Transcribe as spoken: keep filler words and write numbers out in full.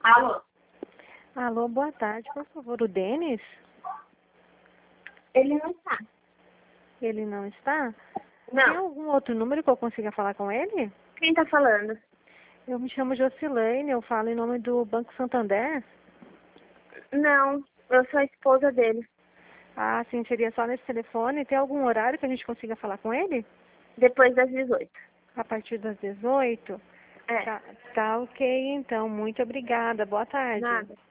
Alô? Alô, boa tarde. Por favor, o Denis? Ele não está. Ele não está? Não. Tem algum outro número que eu consiga falar com ele? Quem está falando? Eu me chamo Jocilene, eu falo em nome do Banco Santander. Não, eu sou a esposa dele. Ah, sim, seria só nesse telefone. Tem algum horário que a gente consiga falar com ele? Depois das dezoito. A partir das dezoito? É. Tá, tá ok, então. Muito obrigada. Boa tarde. Nada.